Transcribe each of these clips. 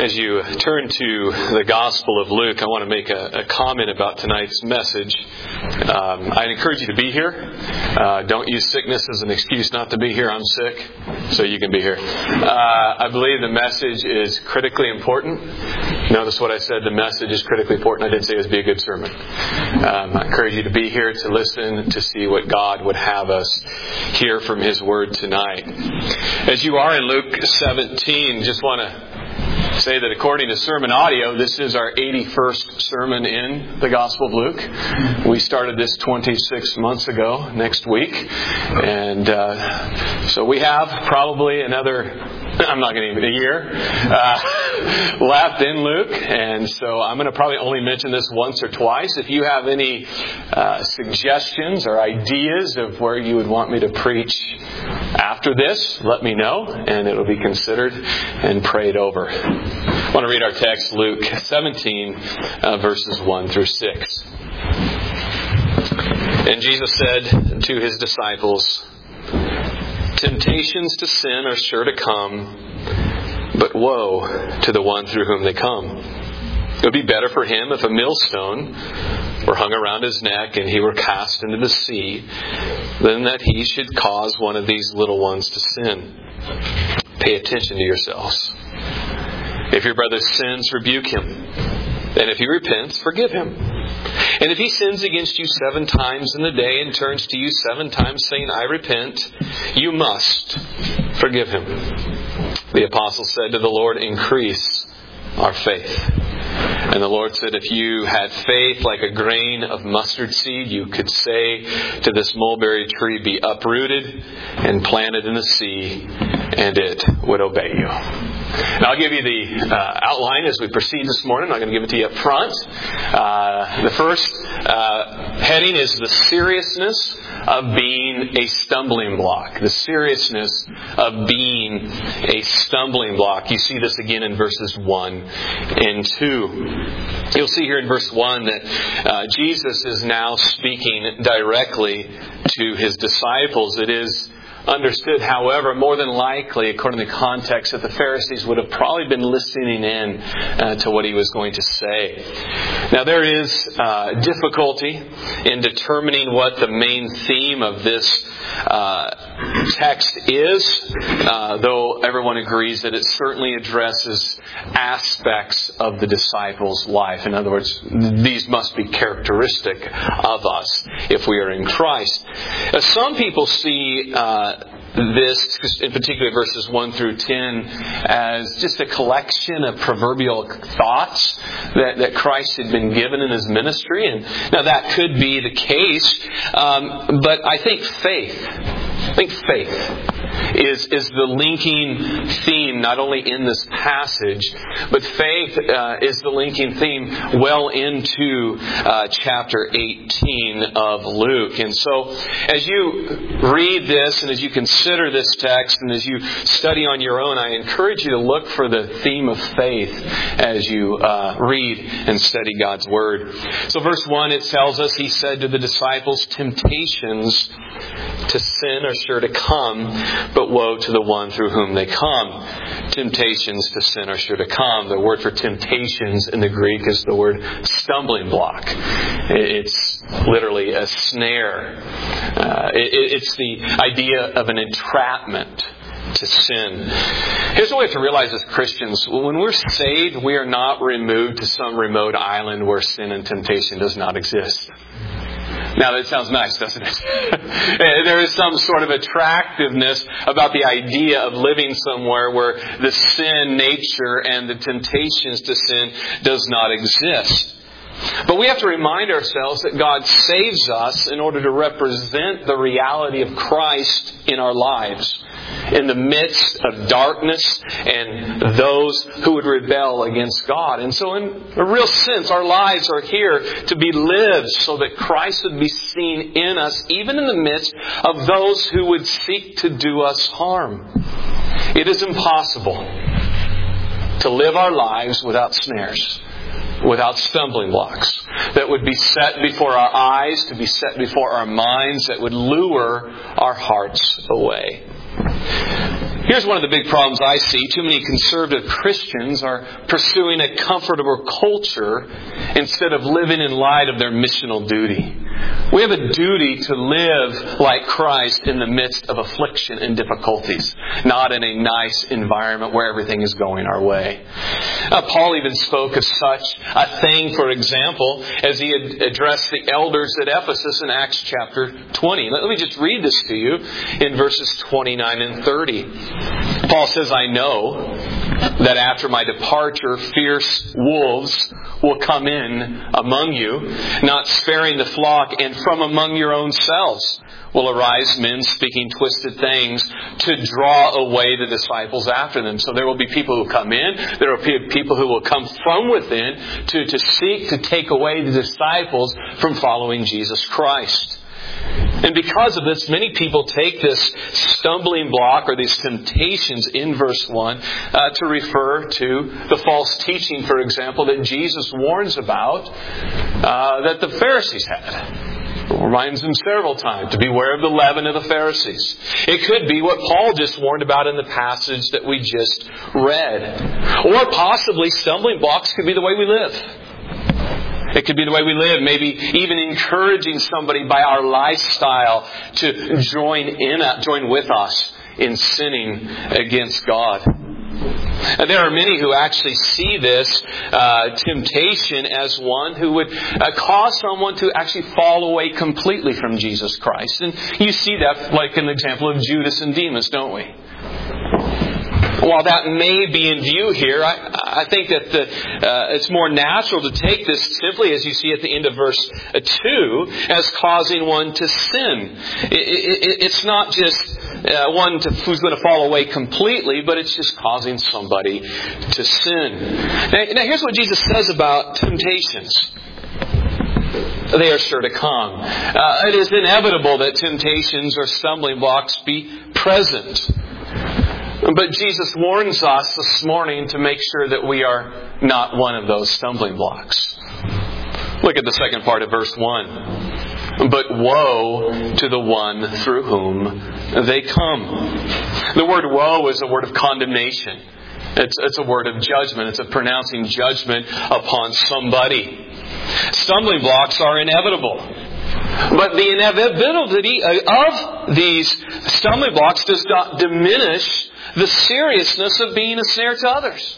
As you turn to the Gospel of Luke, I want to make a comment about tonight's message. I'd encourage you to be here. Don't use sickness as an excuse not to be here. I'm sick, so you can be here. I believe the message is critically important. Notice what I said, the message is critically important. I didn't say it would be a good sermon. I encourage you to be here, to listen, to see what God would have us hear from His Word tonight. As you are in Luke 17, just want to say that according to Sermon Audio, this is our 81st sermon in the Gospel of Luke. We started this 26 months ago, next week. And so we have probably another, I'm not going to even, a year left in Luke. And so I'm going to probably only mention this once or twice. If you have any suggestions or ideas of where you would want me to preach after this, let me know, and it'll be considered and prayed over. I want to read our text, Luke 17, verses 1 through 6. And Jesus said to His disciples, "Temptations to sin are sure to come, but woe to the one through whom they come. It would be better for him if a millstone were hung around his neck and he were cast into the sea, than that he should cause one of these little ones to sin. Pay attention to yourselves. If your brother sins, rebuke him. And if he repents, forgive him. And if he sins against you 7 times in the day and turns to you 7 times saying, 'I repent,' you must forgive him." The apostle said to the Lord, "Increase our faith." And the Lord said, "If you had faith like a grain of mustard seed, you could say to this mulberry tree, 'Be uprooted and planted in the sea,' and it would obey you." And I'll give you the outline as we proceed this morning. I'm not going to give it to you up front. The first heading is the seriousness of being a stumbling block. The seriousness of being a stumbling block. You see this again in verses 1 and 2. You'll see here in verse 1 that Jesus is now speaking directly to His disciples. It is understood, however, more than likely, according to the context, that the Pharisees would have probably been listening in to what He was going to say. Now, there is difficulty in determining what the main theme of this text is, though everyone agrees that it certainly addresses aspects of the disciples' life. In other words, these must be characteristic of us if we are in Christ. Some people see this, in particular verses 1 through 10, as just a collection of proverbial thoughts that Christ had been given in His ministry. And now that could be the case, but I think faith is the linking theme, not only in this passage, but faith is the linking theme well into chapter 18 of Luke. And so, as you read this and as you consider this text and as you study on your own, I encourage you to look for the theme of faith as you read and study God's Word. So verse 1, it tells us, He said to the disciples, "Temptations to sin are sure to come, but woe to the one through whom they come." Temptations to sin are sure to come. The word for temptations in the Greek is the word stumbling block. It's literally a snare. It's the idea of an entrapment to sin. Here's what we have to realize as Christians. When we're saved, we are not removed to some remote island where sin and temptation does not exist. Now that sounds nice, doesn't it? There is some sort of attractiveness about the idea of living somewhere where the sin nature and the temptations to sin does not exist. But we have to remind ourselves that God saves us in order to represent the reality of Christ in our lives, in the midst of darkness and those who would rebel against God. And so in a real sense, our lives are here to be lived so that Christ would be seen in us, even in the midst of those who would seek to do us harm. It is impossible to live our lives without snares, without stumbling blocks that would be set before our eyes, to be set before our minds, that would lure our hearts away. Here's one of the big problems I see. Too many conservative Christians are pursuing a comfortable culture instead of living in light of their missional duty. We have a duty to live like Christ in the midst of affliction and difficulties, not in a nice environment where everything is going our way. Paul even spoke of such a thing, for example, as he had addressed the elders at Ephesus in Acts chapter 20. Let me just read this to you in verses 29 and 30. Paul says, I know that after my departure, fierce wolves will come in among you, not sparing the flock, and from among your own selves will arise men speaking twisted things to draw away the disciples after them. So there will be people who come in. There will be people who will come from within to seek to take away the disciples from following Jesus Christ. And because of this, many people take this stumbling block or these temptations in verse 1 to refer to the false teaching, for example, that Jesus warns about that the Pharisees had. It reminds them several times to beware of the leaven of the Pharisees. It could be what Paul just warned about in the passage that we just read. Or possibly stumbling blocks could be the way we live. It could be the way we live, maybe even encouraging somebody by our lifestyle to join with us in sinning against God. And there are many who actually see this temptation as one who would cause someone to actually fall away completely from Jesus Christ. And you see that like an example of Judas and Demas, don't we? While that may be in view here, I think that it's more natural to take this simply, as you see at the end of verse 2, as causing one to sin. It's not just one who's going to fall away completely, but it's just causing somebody to sin. Now here's what Jesus says about temptations. They are sure to come. It is inevitable that temptations or stumbling blocks be present. But Jesus warns us this morning to make sure that we are not one of those stumbling blocks. Look at the second part of verse 1. But woe to the one through whom they come. The word woe is a word of condemnation. It's a word of judgment. It's a pronouncing judgment upon somebody. Stumbling blocks are inevitable. But the inevitability of these stumbling blocks does not diminish the seriousness of being a snare to others.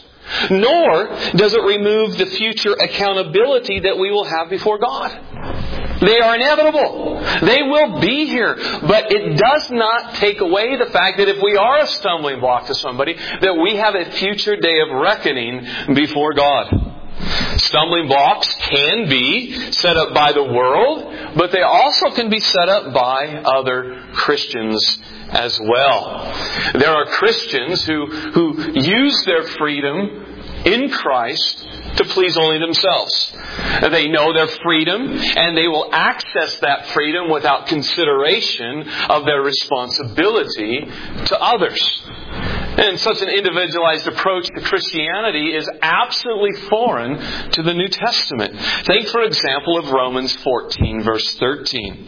Nor does it remove the future accountability that we will have before God. They are inevitable. They will be here. But it does not take away the fact that if we are a stumbling block to somebody, that we have a future day of reckoning before God. Stumbling blocks can be set up by the world, but they also can be set up by other Christians as well. There are Christians who use their freedom in Christ to please only themselves. They know their freedom, and they will access that freedom without consideration of their responsibility to others. And such an individualized approach to Christianity is absolutely foreign to the New Testament. Think, for example, of Romans 14, verse 13.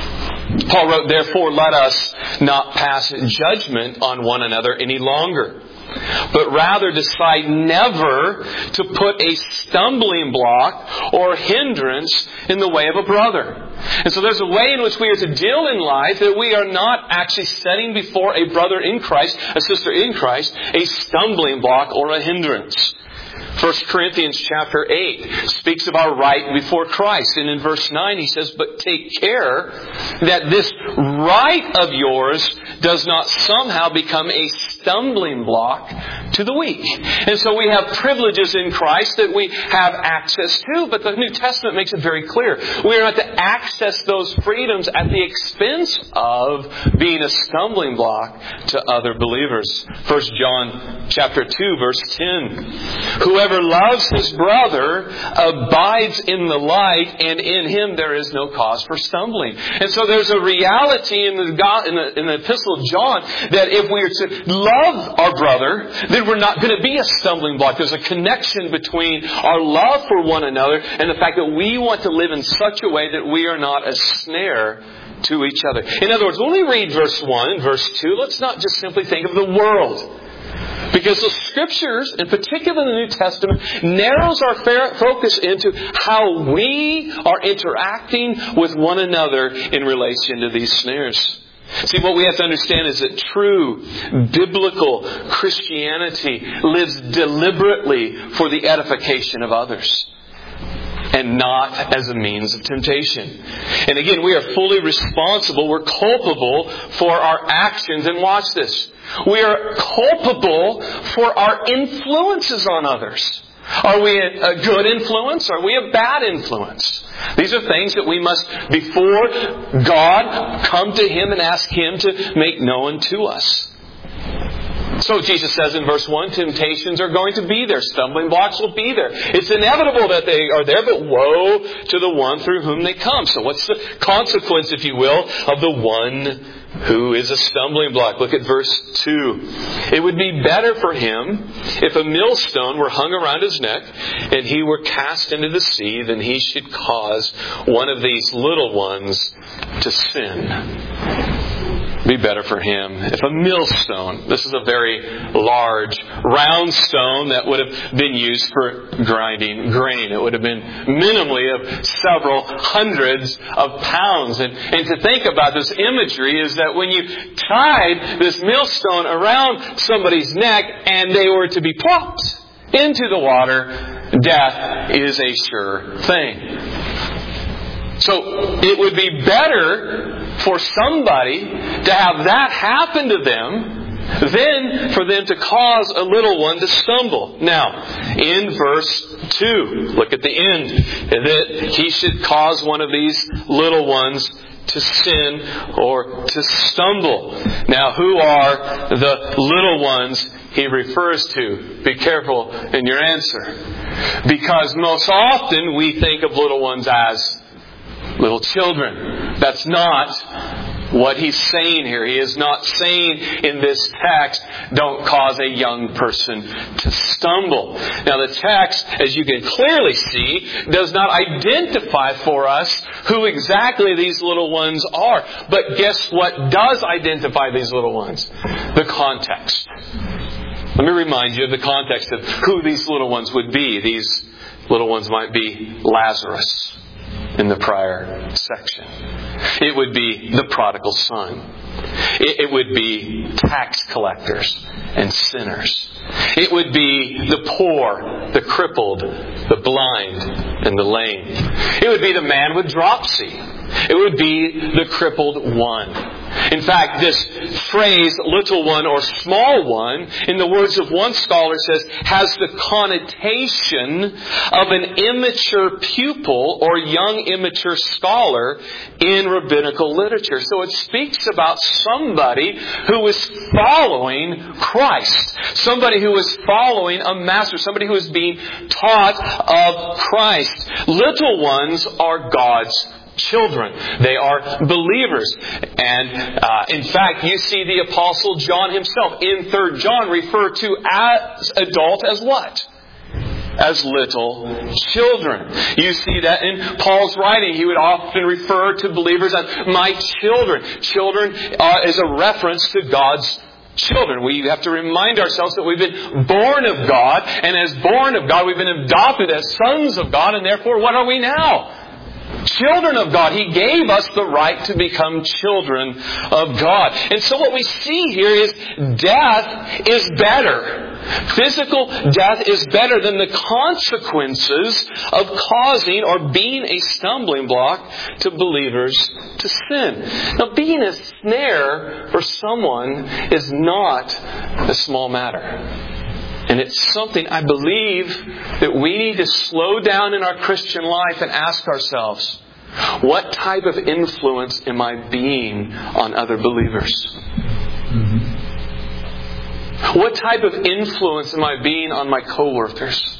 Paul wrote, "Therefore let us not pass judgment on one another any longer, but rather decide never to put a stumbling block or hindrance in the way of a brother." And so there's a way in which we are to deal in life that we are not actually setting before a brother in Christ, a sister in Christ, a stumbling block or a hindrance. 1 Corinthians chapter 8 speaks of our right before Christ. And in verse 9 he says, "But take care that this right of yours does not somehow become a stumbling block to the weak." And so we have privileges in Christ that we have access to, but the New Testament makes it very clear. We are not to access those freedoms at the expense of being a stumbling block to other believers. 1 John chapter 2 verse 10. "Whoever loves his brother abides in the light, and in him there is no cause for stumbling." And so there's a reality in the Epistle of John that if we are to love our brother, then we're not going to be a stumbling block. There's a connection between our love for one another and the fact that we want to live in such a way that we are not a snare to each other. In other words, when we read verse 1 and verse 2, let's not just simply think of the world. Because the Scriptures, in particular the New Testament, narrows our focus into how we are interacting with one another in relation to these snares. See, what we have to understand is that true biblical Christianity lives deliberately for the edification of others, and not as a means of temptation. And again, we are fully responsible, we're culpable for our actions. And watch this. We are culpable for our influences on others. Are we a good influence? Are we a bad influence? These are things that we must, before God, come to Him and ask Him to make known to us. So Jesus says in verse 1, temptations are going to be there. Stumbling blocks will be there. It's inevitable that they are there, but woe to the one through whom they come. So what's the consequence, if you will, of the one who is a stumbling block? Look at verse 2. It would be better for him if a millstone were hung around his neck and he were cast into the sea than he should cause one of these little ones to sin. Be better for him if a millstone, this is a very large round stone that would have been used for grinding grain. It would have been minimally of several hundreds of pounds. And to think about this imagery is that when you tied this millstone around somebody's neck and they were to be plopped into the water, death is a sure thing. So it would be better for somebody to have that happen to them than for them to cause a little one to stumble. Now, in verse 2, look at the end, that he should cause one of these little ones to sin or to stumble. Now, who are the little ones he refers to? Be careful in your answer. Because most often we think of little ones as little children. That's not what he's saying here. He is not saying in this text, don't cause a young person to stumble. Now the text, as you can clearly see, does not identify for us who exactly these little ones are. But guess what does identify these little ones? The context. Let me remind you of the context of who these little ones would be. These little ones might be Lazarus in the prior section. It would be the prodigal son. It would be tax collectors and sinners. It would be the poor, the crippled, the blind, and the lame. It would be the man with dropsy. It would be the crippled one. In fact, this phrase, little one or small one, in the words of one scholar says, has the connotation of an immature pupil or young immature scholar in rabbinical literature. So it speaks about somebody who is following Christ. Somebody who is following a master. Somebody who is being taught of Christ. Little ones are God's children. They are believers. And in fact, you see the Apostle John himself in 3 John refer to as adult as what? As little children. You see that in Paul's writing. He would often refer to believers as my children. Children is a reference to God's children. We have to remind ourselves that we've been born of God, and as born of God, we've been adopted as sons of God, and therefore, what are we now? Children of God. He gave us the right to become children of God. And so what we see here is death is better. Physical death is better than the consequences of causing or being a stumbling block to believers to sin. Now, being a snare for someone is not a small matter. And it's something I believe that we need to slow down in our Christian life and ask ourselves, what type of influence am I being on other believers? What type of influence am I being on my co-workers?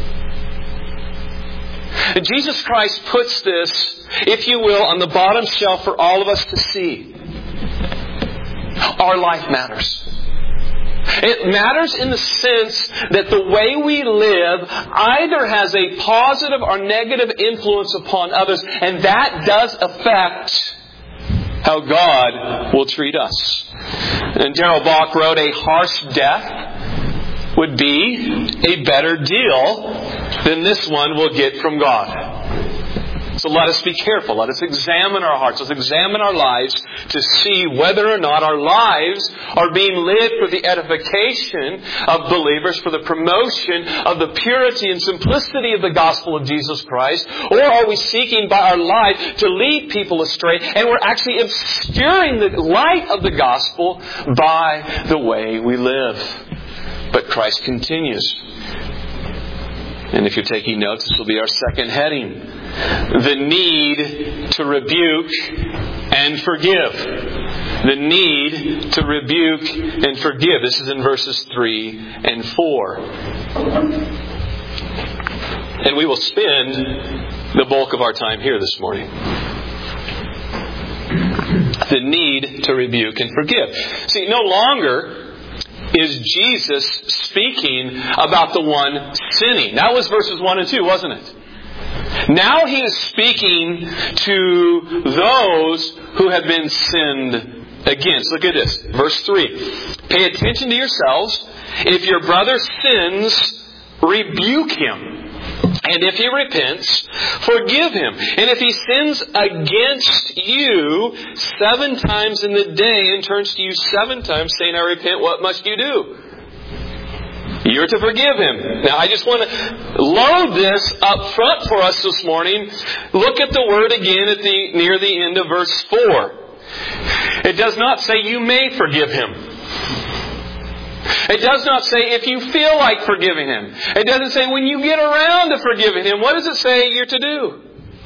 And Jesus Christ puts this, if you will, on the bottom shelf for all of us to see. Our life matters. It matters in the sense that the way we live either has a positive or negative influence upon others, and that does affect how God will treat us. And Darrell Bock wrote, a harsh death would be a better deal than this one we'll get from God. So let us be careful. Let us examine our hearts. Let's examine our lives to see whether or not our lives are being lived for the edification of believers, for the promotion of the purity and simplicity of the gospel of Jesus Christ, or are we seeking by our life to lead people astray, and we're actually obscuring the light of the gospel by the way we live. But Christ continues. And if you're taking notes, this will be our second heading. The need to rebuke and forgive. The need to rebuke and forgive. This is in verses 3 and 4. And we will spend the bulk of our time here this morning. The need to rebuke and forgive. See, no longer is Jesus speaking about the one sinning. That was verses 1 and 2, wasn't it? Now He is speaking to those who have been sinned against. Look at this. Verse 3. Pay attention to yourselves. If your brother sins, rebuke him. And if he repents, forgive him. And if he sins against you 7 times in the day and turns to you 7 times saying, I repent, what must you do? You're to forgive him. Now, I just want to load this up front for us this morning. Look at the word again near the end of verse 4. It does not say you may forgive him. It does not say if you feel like forgiving him. It doesn't say when you get around to forgiving him. What does it say you're to do?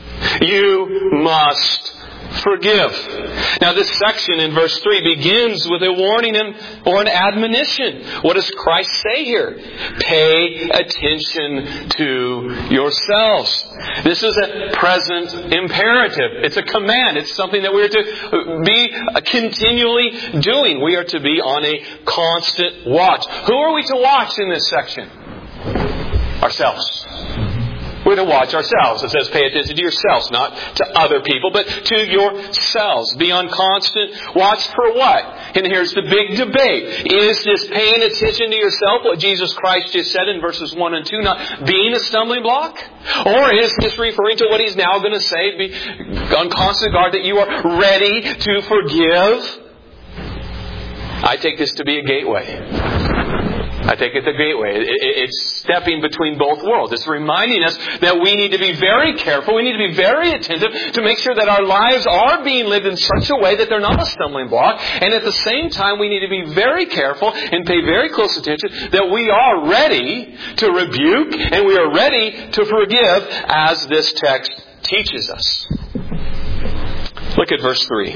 You must forgive. Now this section in verse 3 begins with a warning or an admonition. What does Christ say here? Pay attention to yourselves. This is a present imperative. It's a command. It's something that we are to be continually doing. We are to be on a constant watch. Who are we to watch in this section? Ourselves. We're to watch ourselves. It says pay attention to yourselves, not to other people, but to yourselves. Be on constant watch for what? And here's the big debate. Is this paying attention to yourself, what Jesus Christ just said in verses 1 and 2, not being a stumbling block? Or is this referring to what He's now going to say, be on constant guard, that you are ready to forgive? I take this to be a gateway. I think it's a gateway. It's stepping between both worlds. It's reminding us that we need to be very careful. We need to be very attentive to make sure that our lives are being lived in such a way that they're not a stumbling block. And at the same time, we need to be very careful and pay very close attention that we are ready to rebuke and we are ready to forgive as this text teaches us. Look at verse 3.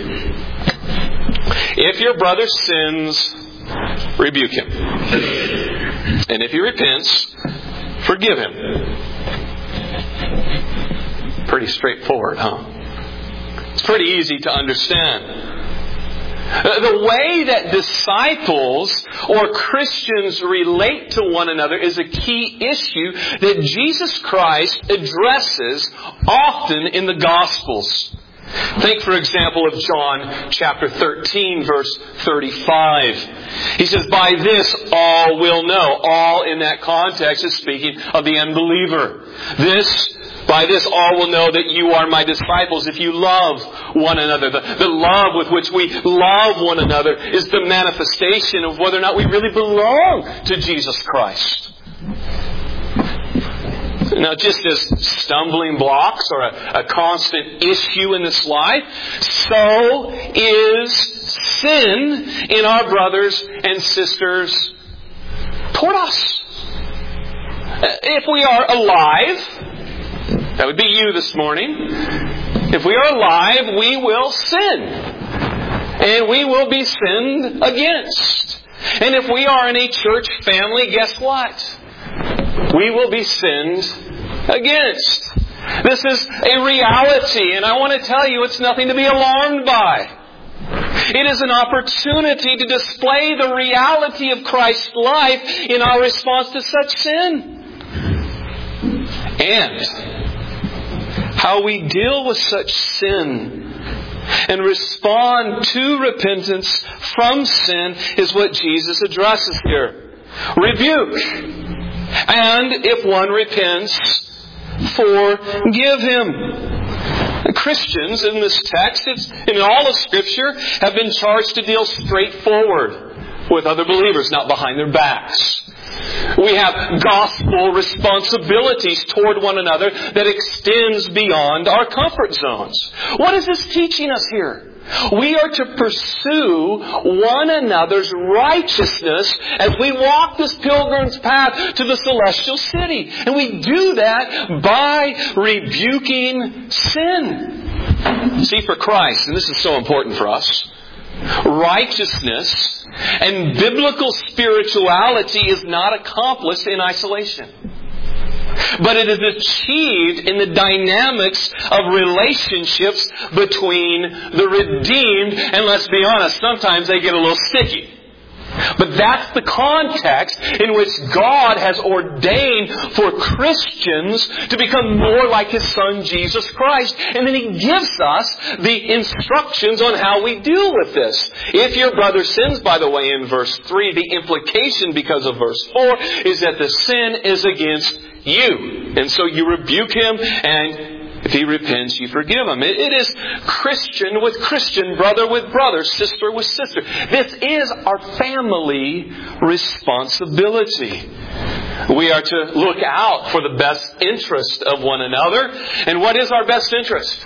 If your brother sins, rebuke him. And if he repents, forgive him. Pretty straightforward, huh? It's pretty easy to understand. The way that disciples or Christians relate to one another is a key issue that Jesus Christ addresses often in the Gospels. Think, for example, of John chapter 13, verse 35. He says, by this all will know. All in that context is speaking of the unbeliever. By this all will know that you are my disciples if you love one another. The love with which we love one another is the manifestation of whether or not we really belong to Jesus Christ. Now, just as stumbling blocks are a constant issue in this life, so is sin in our brothers and sisters toward us. If we are alive, that would be you this morning. If we are alive, we will sin. And we will be sinned against. And if we are in a church family, guess what? We will be sinned against. This is a reality, and I want to tell you it's nothing to be alarmed by. It is an opportunity to display the reality of Christ's life in our response to such sin. And how we deal with such sin and respond to repentance from sin is what Jesus addresses here. Rebuke. And if one repents, forgive him. Christians in this text, in all of Scripture, have been charged to deal straightforward with other believers, not behind their backs. We have gospel responsibilities toward one another that extends beyond our comfort zones. What is this teaching us here? We are to pursue one another's righteousness as we walk this pilgrim's path to the celestial city. And we do that by rebuking sin. See, for Christ, and this is so important for us, righteousness and biblical spirituality is not accomplished in isolation. But it is achieved in the dynamics of relationships between the redeemed. And let's be honest, sometimes they get a little sticky. But that's the context in which God has ordained for Christians to become more like His Son, Jesus Christ. And then He gives us the instructions on how we deal with this. If your brother sins, by the way, in verse 3, the implication because of verse 4 is that the sin is against you. And so you rebuke him, and if he repents, you forgive him. It is Christian with Christian, brother with brother, sister with sister. This is our family responsibility. We are to look out for the best interest of one another. And what is our best interest?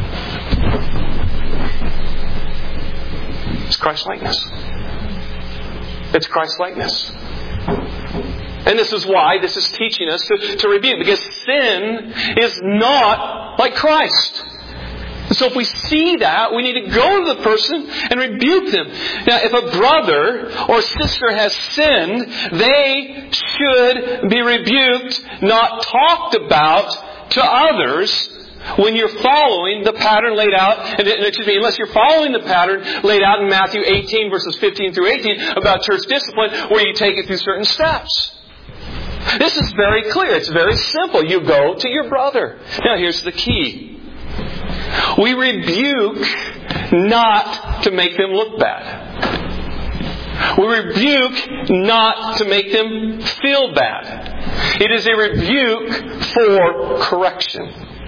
It's Christ-likeness. It's Christ-likeness. And this is why this is teaching us to rebuke. Because sin is not like Christ. And so if we see that, we need to go to the person and rebuke them. Now, if a brother or sister has sinned, they should be rebuked, not talked about to others when you're following the pattern laid out, unless you're following the pattern laid out in Matthew 18, verses 15 through 18, about church discipline, where you take it through certain steps. This is very clear. It's very simple. You go to your brother. Now here's the key. We rebuke not to make them look bad. We rebuke not to make them feel bad. It is a rebuke for correction.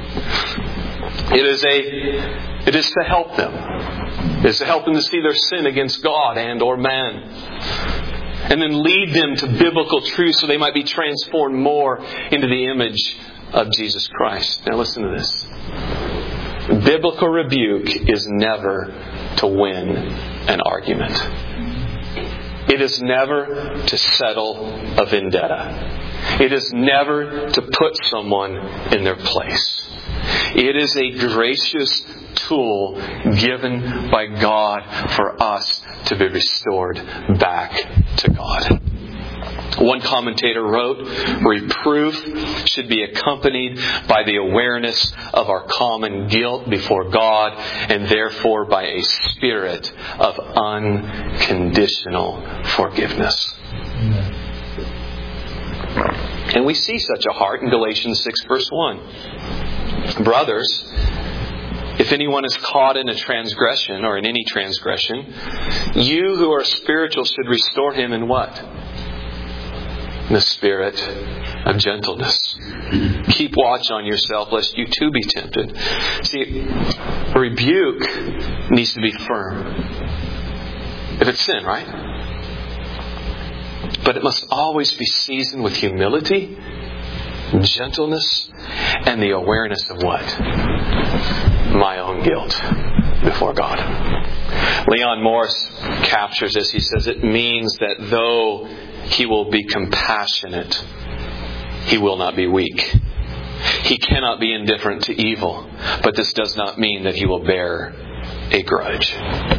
It is to help them. It is to help them to see their sin against God and or man. And then lead them to biblical truth so they might be transformed more into the image of Jesus Christ. Now listen to this. Biblical rebuke is never to win an argument. It is never to settle a vendetta. It is never to put someone in their place. It is a gracious tool given by God for us to be restored back to God. One commentator wrote, reproof should be accompanied by the awareness of our common guilt before God, and therefore by a spirit of unconditional forgiveness. And we see such a heart in Galatians 6 verse 1. Brothers, if anyone is caught in a transgression or in any transgression, you who are spiritual should restore him in what? In the spirit of gentleness. Keep watch on yourself lest you too be tempted. See, rebuke needs to be firm. If it's sin, right? But it must always be seasoned with humility, gentleness, and the awareness of what? My own guilt before God. Leon Morris captures this. He says it means that though he will be compassionate, he will not be weak. He cannot be indifferent to evil, but this does not mean that he will bear a grudge.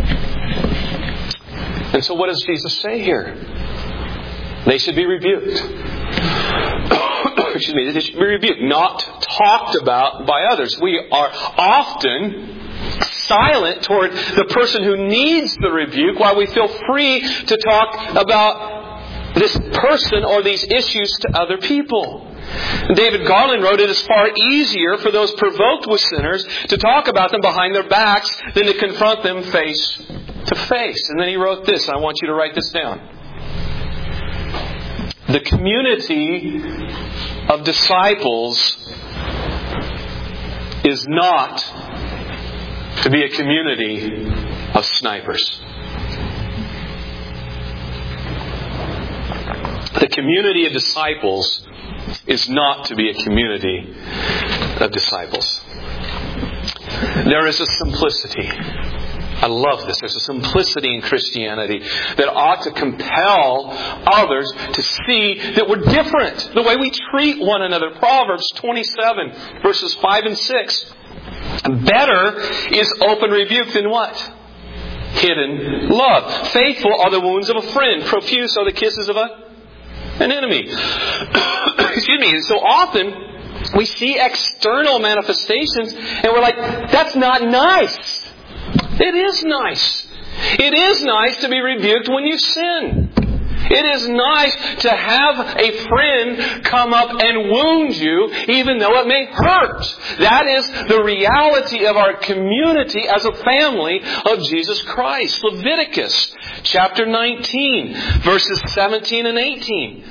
And so what does Jesus say here? They should be rebuked. Excuse me, they should be rebuked, not talked about by others. We are often silent toward the person who needs the rebuke while we feel free to talk about this person or these issues to other people. David Garland wrote, "It is far easier for those provoked with sinners to talk about them behind their backs than to confront them face to face." And then he wrote this. I want you to write this down. The community of disciples is not to be a community of snipers. The community of disciples is not to be a community of disciples. There is a simplicity. I love this. There's a simplicity in Christianity that ought to compel others to see that we're different. The way we treat one another. Proverbs 27, verses 5 and 6. Better is open rebuke than what? Hidden love. Faithful are the wounds of a friend. Profuse are the kisses of an enemy. Excuse me. So often we see external manifestations and we're like, that's not nice. It is nice. It is nice to be rebuked when you sin. It is nice to have a friend come up and wound you, even though it may hurt. That is the reality of our community as a family of Jesus Christ. Leviticus chapter 19, verses 17 and 18.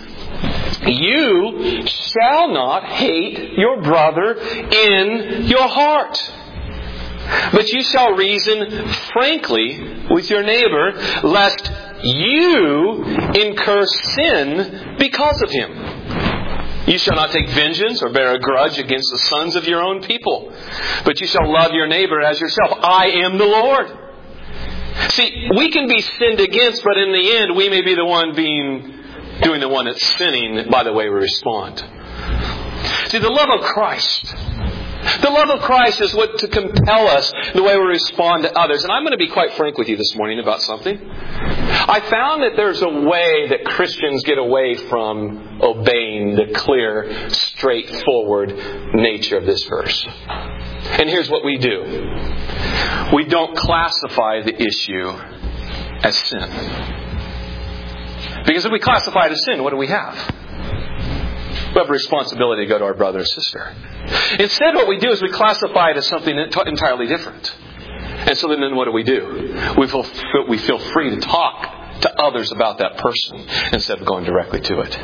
You shall not hate your brother in your heart, but you shall reason frankly with your neighbor, lest you incur sin because of him. You shall not take vengeance or bear a grudge against the sons of your own people, but you shall love your neighbor as yourself. I am the Lord. See, we can be sinned against, but in the end, we may be the one doing the one that's sinning by the way we respond. See, the love of Christ. The love of Christ is what to compel us the way we respond to others. And I'm going to be quite frank with you this morning about something. I found that there's a way that Christians get away from obeying the clear, straightforward nature of this verse. And here's what we do. We don't classify the issue as sin. Because if we classify it as sin, what do we have? We have a responsibility to go to our brother or sister. Instead, what we do is we classify it as something entirely different. And so then what do? We feel free to talk to others about that person instead of going directly to it.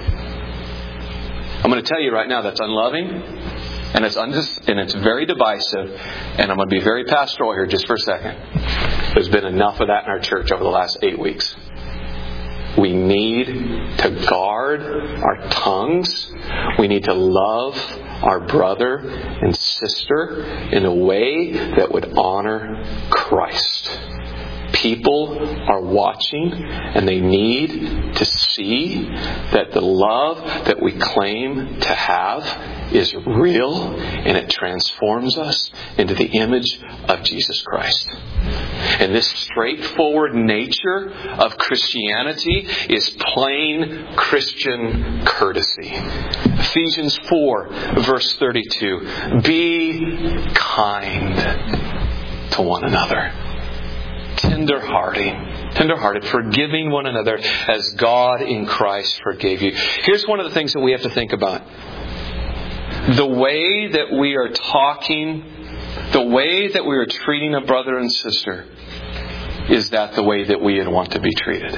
I'm going to tell you right now that's unloving, and it's very divisive, and I'm going to be very pastoral here just for a second. There's been enough of that in our church over the last 8 weeks. We need to guard our tongues. We need to love our brother and sister in a way that would honor Christ. People are watching and they need to see that the love that we claim to have is real and it transforms us into the image of Jesus Christ. And this straightforward nature of Christianity is plain Christian courtesy. Ephesians 4, verse 32. Be kind to one another. Tender-hearted, forgiving one another as God in Christ forgave you. Here's one of the things that we have to think about. The way that we are talking, the way that we are treating a brother and sister, is that the way that we would want to be treated?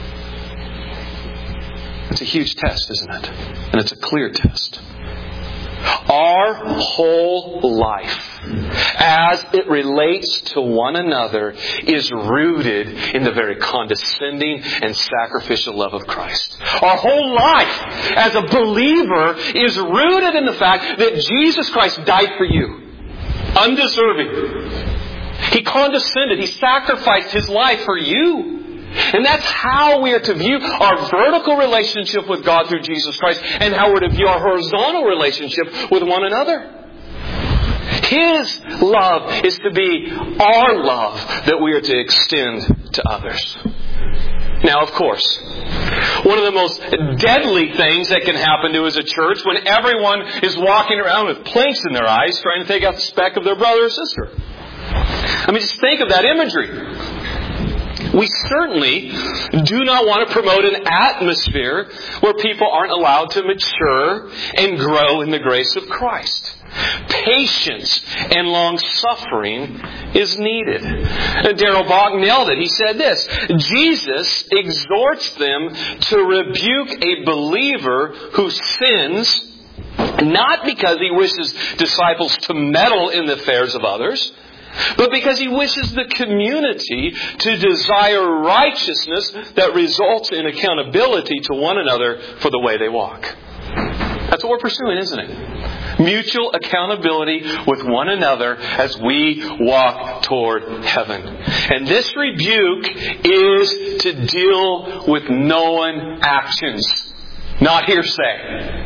It's a huge test, isn't it? And it's a clear test. Our whole life, as it relates to one another, is rooted in the very condescending and sacrificial love of Christ. Our whole life as a believer is rooted in the fact that Jesus Christ died for you. Undeserving. He condescended. He sacrificed His life for you. And that's how we are to view our vertical relationship with God through Jesus Christ and how we're to view our horizontal relationship with one another. His love is to be our love that we are to extend to others. Now, of course, one of the most deadly things that can happen to us as a church when everyone is walking around with planks in their eyes trying to take out the speck of their brother or sister. I mean, just think of that imagery. We certainly do not want to promote an atmosphere where people aren't allowed to mature and grow in the grace of Christ. Patience and long-suffering is needed. Darrell Bach nailed it. He said this: Jesus exhorts them to rebuke a believer who sins, not because he wishes disciples to meddle in the affairs of others, but because he wishes the community to desire righteousness that results in accountability to one another for the way they walk. That's what we're pursuing, isn't it? Mutual accountability with one another as we walk toward heaven. And this rebuke is to deal with known actions, not hearsay.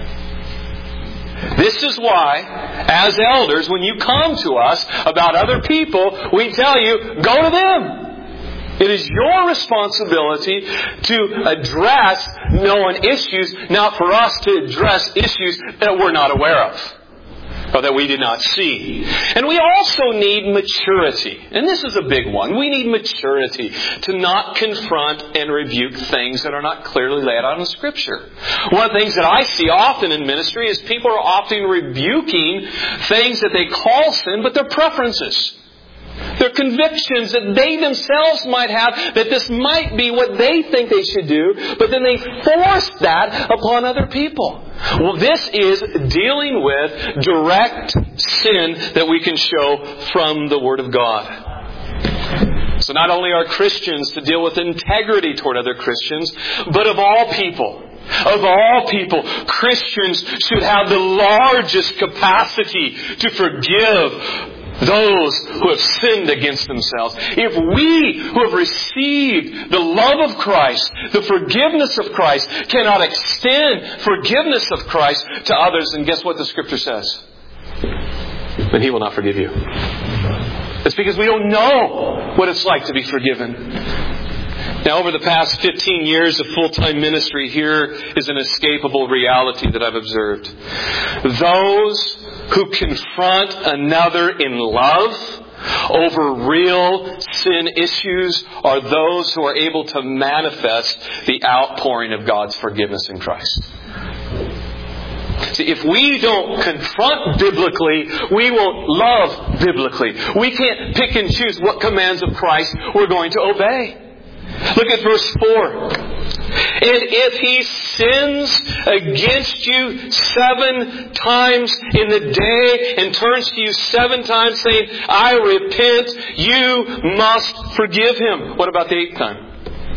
This is why, as elders, when you come to us about other people, we tell you, go to them. It is your responsibility to address known issues, not for us to address issues that we're not aware of or that we did not see. And we also need maturity. And this is a big one. We need maturity to not confront and rebuke things that are not clearly laid out in Scripture. One of the things that I see often in ministry is people are often rebuking things that they call sin, but they're preferences. They're convictions that they themselves might have, that this might be what they think they should do, but then they force that upon other people. Well, this is dealing with direct sin that we can show from the Word of God. So not only are Christians to deal with integrity toward other Christians, but of all people, Christians should have the largest capacity to forgive those who have sinned against themselves. If we who have received the love of Christ, the forgiveness of Christ, cannot extend forgiveness of Christ to others, then guess what the Scripture says? Then He will not forgive you. It's because we don't know what it's like to be forgiven. Now, over the past 15 years of full-time ministry, here is an inescapable reality that I've observed. Those who confront another in love over real sin issues are those who are able to manifest the outpouring of God's forgiveness in Christ. See, if we don't confront biblically, we won't love biblically. We can't pick and choose what commands of Christ we're going to obey. Look at verse 4. And if he sins against you 7 times in the day and turns to you 7 times saying, I repent, you must forgive him. What about the 8th time?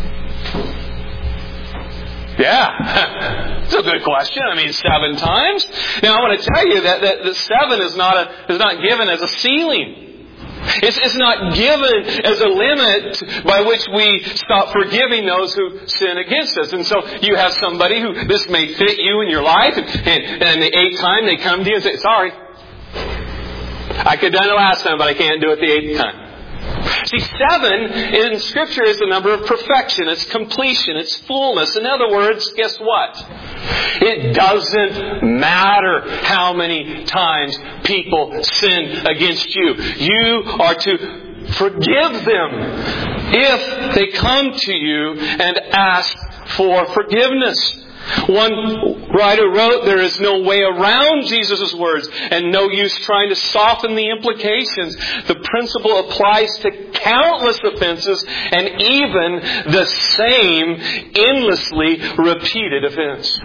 Yeah, it's a good question. I mean, 7 times. Now, I want to tell you that the 7 is not given as a ceiling. It's not given as a limit by which we stop forgiving those who sin against us. And so you have somebody who this may fit you in your life, and the 8th time they come to you and say, sorry, I could have done it last time, but I can't do it the 8th time. See, 7 in Scripture is the number of perfection. It's completion. It's fullness. In other words, guess what? It doesn't matter how many times people sin against you. You are to forgive them if they come to you and ask for forgiveness. One writer wrote, there is no way around Jesus' words and no use trying to soften the implications. The principle applies to countless offenses and even the same endlessly repeated offense.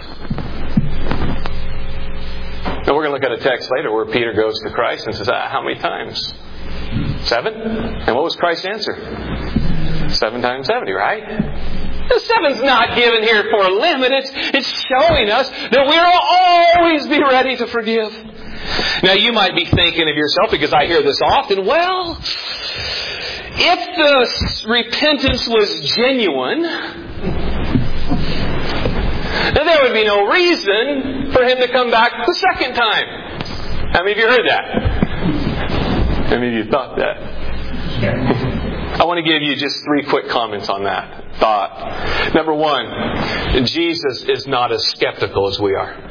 Now we're going to look at a text later where Peter goes to Christ and says, how many times? 7? And what was Christ's answer? 7 times 70, right? The 7's not given here for a limit. It's showing us that we will always be ready to forgive. Now you might be thinking of yourself, because I hear this often, well, if the repentance was genuine, then there would be no reason for him to come back the 2nd time. How many of you heard that? How many of you thought that? I want to give you just 3 quick comments on that thought. Number 1, Jesus is not as skeptical as we are.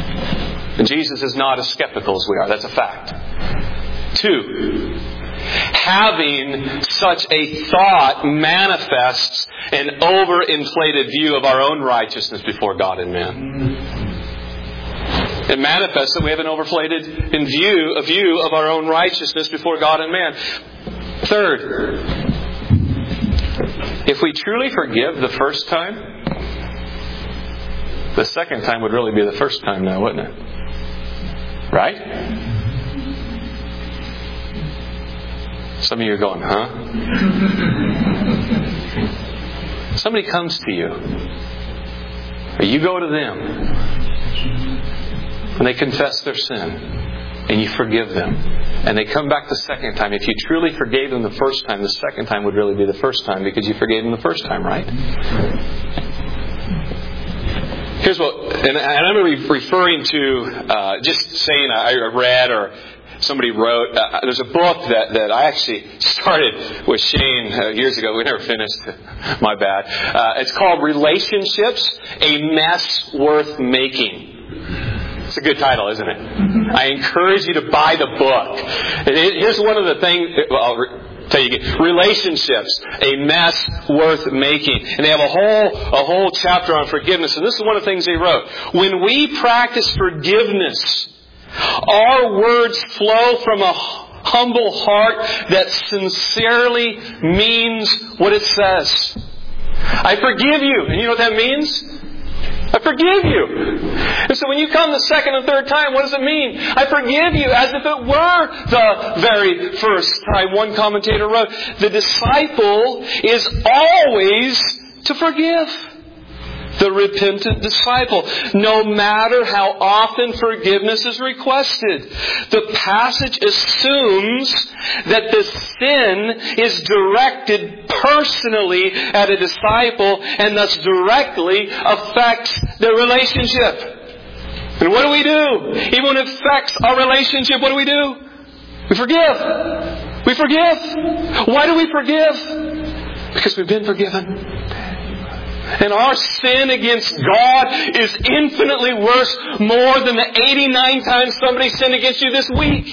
Jesus is not as skeptical as we are. That's a fact. 2, having such a thought manifests an overinflated view of our own righteousness before God and man. It manifests that we have an overinflated view of our own righteousness before God and man. Third, if we truly forgive the first time, the second time would really be the first time now, wouldn't it? Right? Some of you are going, huh? Somebody comes to you, or you go to them, and they confess their sin, and you forgive them, and they come back the second time. If you truly forgave them the first time, the second time would really be the first time because you forgave them the first time, right? Here's what, and I'm referring to just saying I read or somebody wrote. There's a book that I actually started with Shane years ago. We never finished. My bad. It's called Relationships, A Mess Worth Making. It's a good title, isn't it? I encourage you to buy the book. Here's one of the things. Well, I'll tell you again. Relationships, a mess worth making. And they have a whole chapter on forgiveness. And this is one of the things they wrote. When we practice forgiveness, our words flow from a humble heart that sincerely means what it says. I forgive you. And you know what that means? I forgive you. And so when you come the second and third time, what does it mean? I forgive you as if it were the very first time. One commentator wrote, the disciple is always to forgive. The repentant disciple, no matter how often forgiveness is requested. The passage assumes that the sin is directed personally at a disciple and thus directly affects their relationship. And what do? Even when it affects our relationship, what do? We forgive. We forgive. Why do we forgive? Because we've been forgiven. And our sin against God is infinitely worse, more than the 89 times somebody sinned against you this week.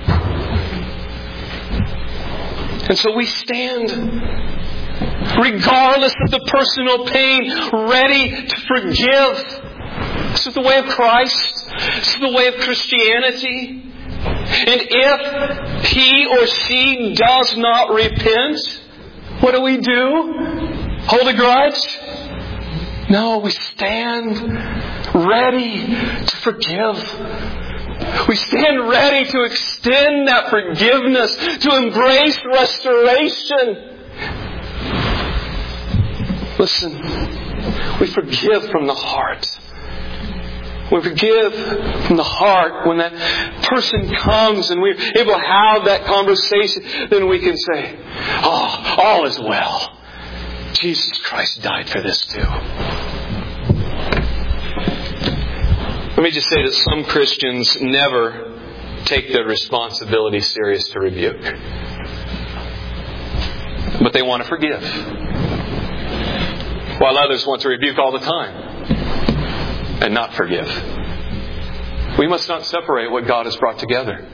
And so we stand, regardless of the personal pain, ready to forgive. This is the way of Christ. This is the way of Christianity. And if he or she does not repent, what do? Hold a grudge? No, we stand ready to forgive. We stand ready to extend that forgiveness, to embrace restoration. Listen, we forgive from the heart. We forgive from the heart. When that person comes and we're able to have that conversation, then we can say, oh, all is well. Jesus Christ died for this too. Let me just say that some Christians never take their responsibility serious to rebuke. But they want to forgive. While others want to rebuke all the time and not forgive. We must not separate what God has brought together.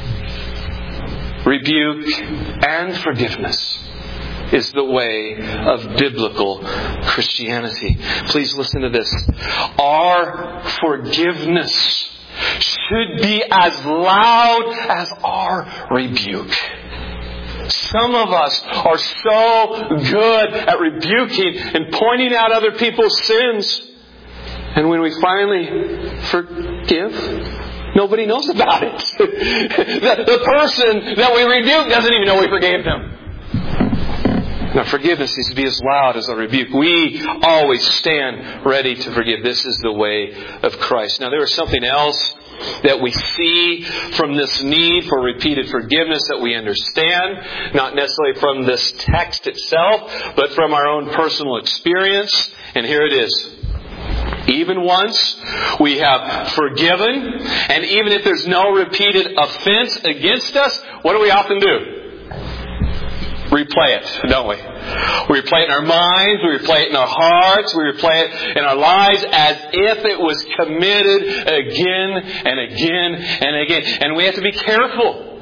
Rebuke and forgiveness is the way of biblical Christianity. Please listen to this. Our forgiveness should be as loud as our rebuke. Some of us are so good at rebuking and pointing out other people's sins. And when we finally forgive, nobody knows about it. The person that we rebuke doesn't even know we forgave them. Now, forgiveness needs to be as loud as a rebuke. We always stand ready to forgive. This is the way of Christ. Now, there is something else that we see from this need for repeated forgiveness that we understand, not necessarily from this text itself, but from our own personal experience. And here it is. Even once we have forgiven, and even if there's no repeated offense against us, what do we often do? Replay it, don't we? We replay it in our minds, we replay it in our hearts, we replay it in our lives as if it was committed again and again and again. And we have to be careful.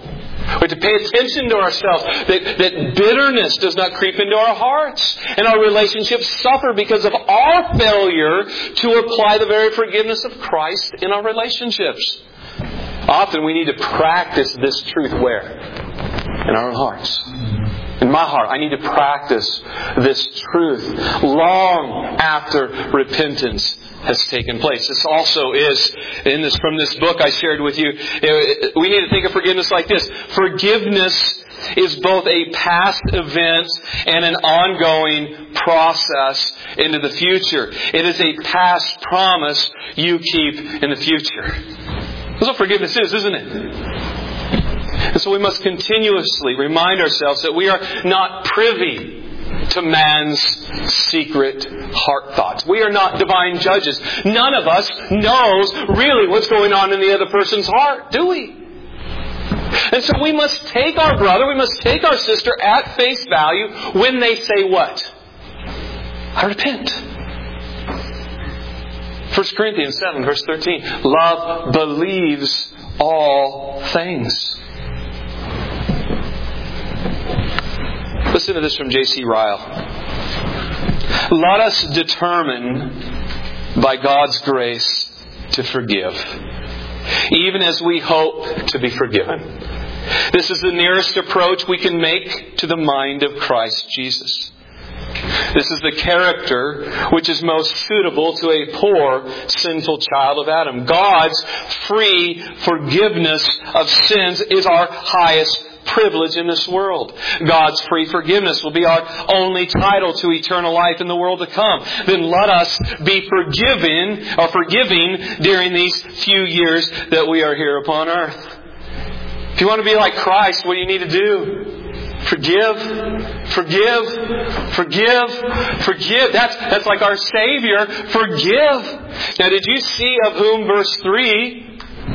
We have to pay attention to ourselves, that bitterness does not creep into our hearts. And our relationships suffer because of our failure to apply the very forgiveness of Christ in our relationships. Often we need to practice this truth where? In our own hearts. In my heart, I need to practice this truth long after repentance has taken place. This also is, from this book I shared with you, we need to think of forgiveness like this. Forgiveness is both a past event and an ongoing process into the future. It is a past promise you keep in the future. That's what forgiveness is, isn't it? And so we must continuously remind ourselves that we are not privy to man's secret heart thoughts. We are not divine judges. None of us knows really what's going on in the other person's heart, do we? And so we must take our brother, we must take our sister at face value when they say what? I repent. 1 Corinthians 7 verse 13. Love believes all things. Listen to this from J.C. Ryle. Let us determine by God's grace to forgive, even as we hope to be forgiven. This is the nearest approach we can make to the mind of Christ Jesus. This is the character which is most suitable to a poor, sinful child of Adam. God's free forgiveness of sins is our highest privilege in this world. God's free forgiveness will be our only title to eternal life in the world to come. Then let us be forgiving during these few years that we are here upon earth. If you want to be like Christ, what do you need to do? Forgive. That's like our Savior. Forgive. Now, did you see of whom verse 3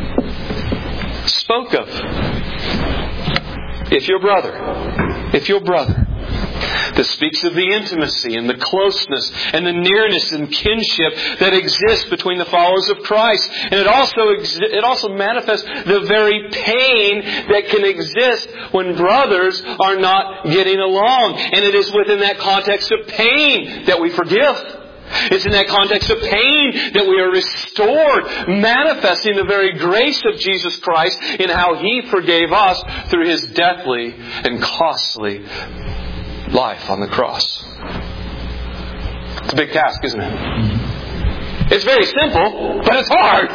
spoke of? If your brother. This speaks of the intimacy and the closeness and the nearness and kinship that exists between the followers of Christ. And it also manifests the very pain that can exist when brothers are not getting along. And it is within that context of pain that we forgive. It's in that context of pain that we are restored, manifesting the very grace of Jesus Christ in how He forgave us through His deathly and costly life on the cross. It's a big task, isn't it? It's very simple, but it's hard.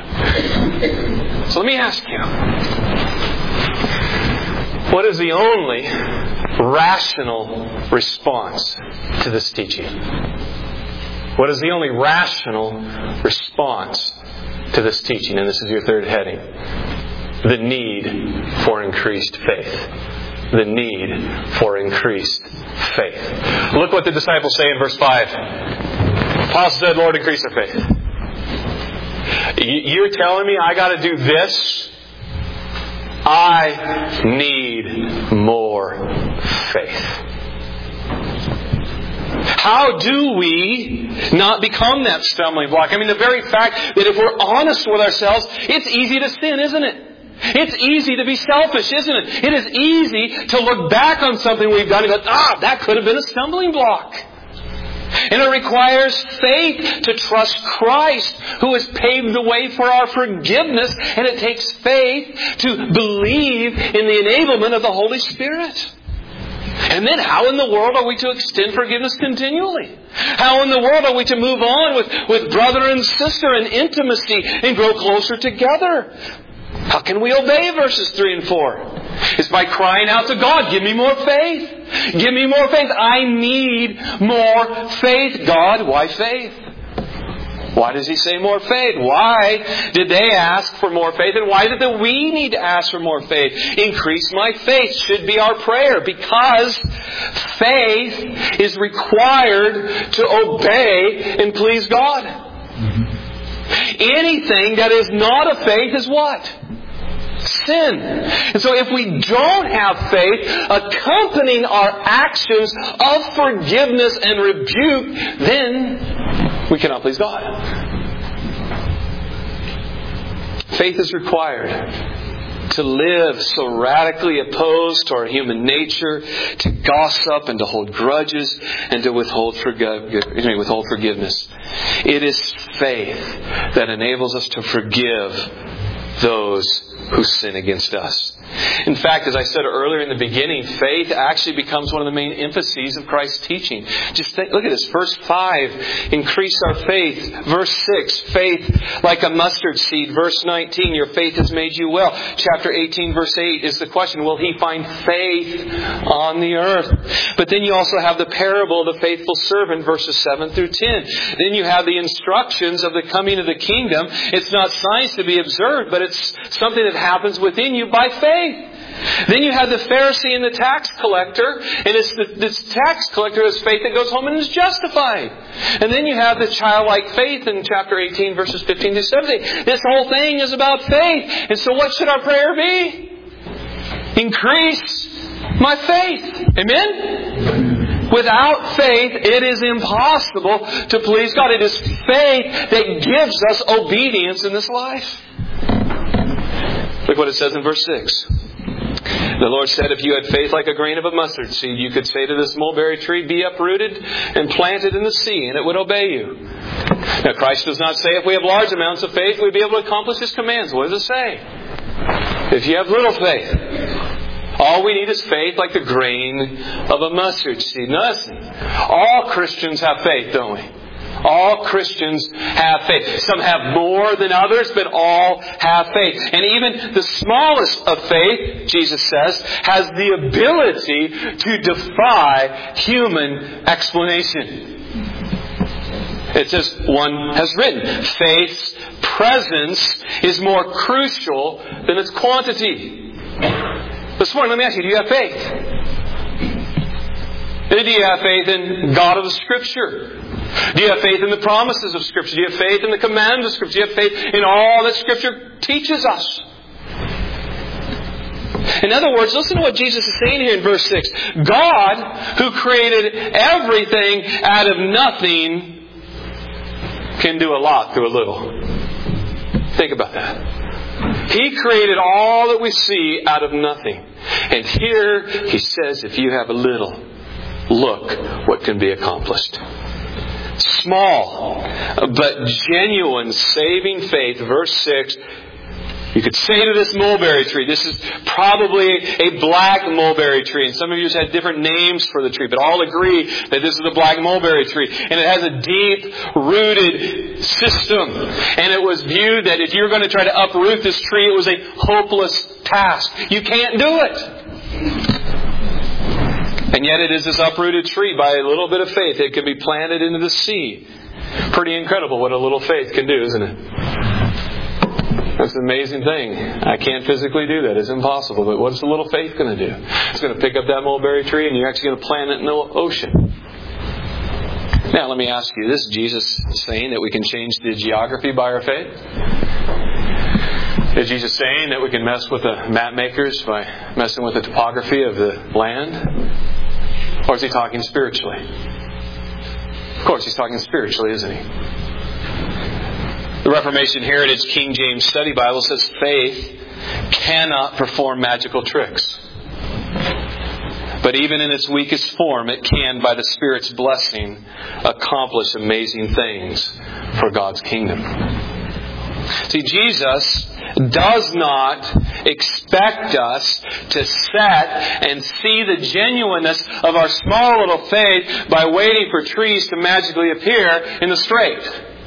So let me ask you, what is the only rational response to this teaching? What is the only rational response to this teaching? And this is your third heading. The need for increased faith. The need for increased faith. Look what the disciples say in verse 5. Paul said, Lord, increase our faith. You're telling me I got to do this? I need more faith. How do we not become that stumbling block? I mean, the very fact that if we're honest with ourselves, it's easy to sin, isn't it? It's easy to be selfish, isn't it? It is easy to look back on something we've done and go, that could have been a stumbling block. And it requires faith to trust Christ, who has paved the way for our forgiveness. And it takes faith to believe in the enablement of the Holy Spirit. And then how in the world are we to extend forgiveness continually? How in the world are we to move on with brother and sister in intimacy and grow closer together? How can we obey verses 3 and 4? It's by crying out to God, give me more faith. Give me more faith. I need more faith. God, why faith? Why does He say more faith? Why did they ask for more faith? And why is it that we need to ask for more faith? Increase my faith should be our prayer, because faith is required to obey and please God. Anything that is not of faith is what? Sin. And so if we don't have faith accompanying our actions of forgiveness and rebuke, then we cannot please God. Faith is required to live so radically opposed to our human nature, to gossip and to hold grudges and to withhold forgiveness. It is faith that enables us to forgive those who sin against us. In fact, as I said earlier in the beginning, faith actually becomes one of the main emphases of Christ's teaching. Just look at this. Verse 5, increase our faith. Verse 6, faith like a mustard seed. Verse 19, your faith has made you well. Chapter 18, verse 8 is the question, will he find faith on the earth? But then you also have the parable of the faithful servant, verses 7 through 10. Then you have the instructions of the coming of the kingdom. It's not signs to be observed, but it's something that happens within you by faith. Then you have the Pharisee and the tax collector, and it's this tax collector has faith that goes home and is justified. And then you have the childlike faith in chapter 18, verses 15 to 17. This whole thing is about faith. And so what should our prayer be? Increase my faith. Amen? Without faith, it is impossible to please God. It is faith that gives us obedience in this life. Look what it says in verse 6. The Lord said, if you had faith like a grain of a mustard seed, you could say to this mulberry tree, be uprooted and planted in the sea, and it would obey you. Now, Christ does not say if we have large amounts of faith, we'd be able to accomplish His commands. What does it say? If you have little faith, all we need is faith like the grain of a mustard seed. Nothing. All Christians have faith, don't we? All Christians have faith. Some have more than others, but all have faith. And even the smallest of faith, Jesus says, has the ability to defy human explanation. It says, one has written, faith's presence is more crucial than its quantity. This morning, let me ask you, do you have faith? Do you have faith in God of the Scripture? Do you have faith in the promises of Scripture? Do you have faith in the commands of Scripture? Do you have faith in all that Scripture teaches us? In other words, listen to what Jesus is saying here in verse 6. God, who created everything out of nothing, can do a lot through a little. Think about that. He created all that we see out of nothing. And here He says, if you have a little, look what can be accomplished. Small, but genuine saving faith. Verse 6, you could say to this mulberry tree, this is probably a black mulberry tree. And some of you have had different names for the tree, but all agree that this is a black mulberry tree. And it has a deep-rooted system. And it was viewed that if you were going to try to uproot this tree, it was a hopeless task. You can't do it. And yet it is this uprooted tree by a little bit of faith. It can be planted into the sea. Pretty incredible what a little faith can do, isn't it? That's an amazing thing. I can't physically do that. It's impossible. But what's a little faith going to do? It's going to pick up that mulberry tree and you're actually going to plant it in the ocean. Now let me ask you, this is Jesus saying that we can change the geography by our faith? Is Jesus saying that we can mess with the map makers by messing with the topography of the land? Or is He talking spiritually? Of course, He's talking spiritually, isn't He? The Reformation Heritage King James Study Bible says faith cannot perform magical tricks. But even in its weakest form, it can, by the Spirit's blessing, accomplish amazing things for God's kingdom. See, Jesus does not expect us to set and see the genuineness of our small little faith by waiting for trees to magically appear in the strait.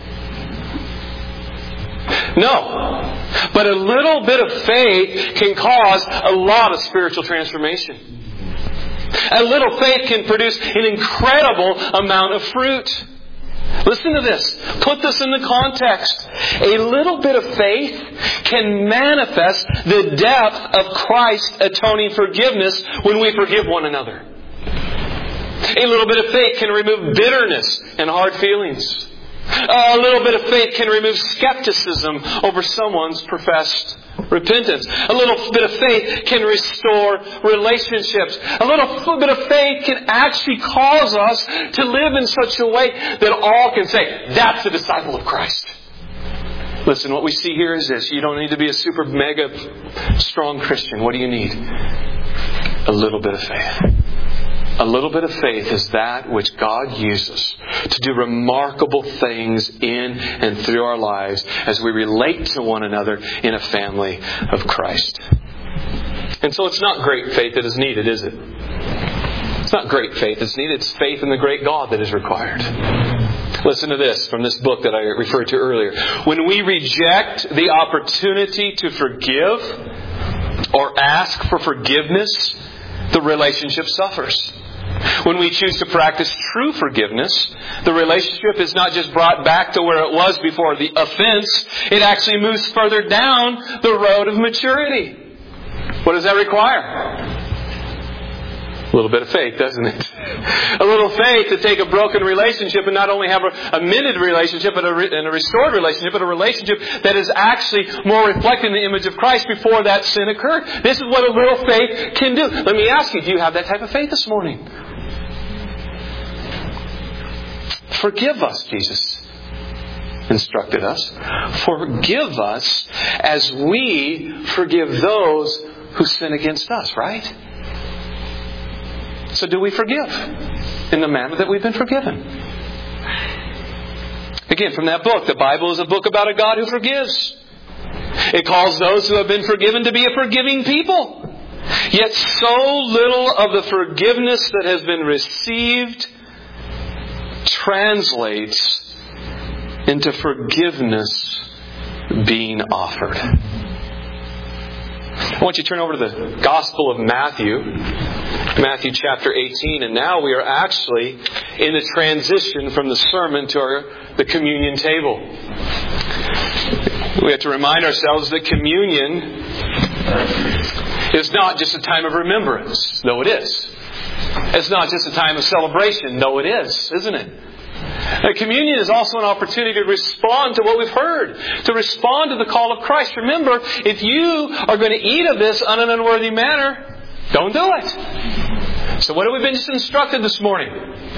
No. But a little bit of faith can cause a lot of spiritual transformation. A little faith can produce an incredible amount of fruit. Listen to this. Put this in the context. A little bit of faith can manifest the depth of Christ's atoning forgiveness when we forgive one another. A little bit of faith can remove bitterness and hard feelings. A little bit of faith can remove skepticism over someone's professed repentance. A little bit of faith can restore relationships. A little bit of faith can actually cause us to live in such a way that all can say, that's a disciple of Christ. Listen, what we see here is this. You don't need to be a super mega strong Christian. What do you need? A little bit of faith. A little bit of faith is that which God uses to do remarkable things in and through our lives as we relate to one another in a family of Christ. And so it's not great faith that is needed, is it? It's not great faith that's needed. It's faith in the great God that is required. Listen to this from this book that I referred to earlier. When we reject the opportunity to forgive or ask for forgiveness, the relationship suffers. When we choose to practice true forgiveness, the relationship is not just brought back to where it was before the offense, it actually moves further down the road of maturity. What does that require? A little bit of faith, doesn't it? A little faith to take a broken relationship and not only have a mended relationship and a restored relationship, but a relationship that is actually more reflecting the image of Christ before that sin occurred. This is what a little faith can do. Let me ask you, do you have that type of faith this morning? Forgive us, Jesus instructed us. Forgive us as we forgive those who sin against us, right? So do we forgive in the manner that we've been forgiven? Again, from that book, the Bible is a book about a God who forgives. It calls those who have been forgiven to be a forgiving people. Yet so little of the forgiveness that has been received translates into forgiveness being offered. I want you to turn over to the Gospel of Matthew. Matthew chapter 18. And now we are actually in the transition from the sermon to the communion table. We have to remind ourselves that communion is not just a time of remembrance, though it is. It's not just a time of celebration, though it is, isn't it? Communion is also an opportunity to respond to what we've heard, to respond to the call of Christ. Remember, if you are going to eat of this in an unworthy manner, don't do it. So what have we been just instructed this morning?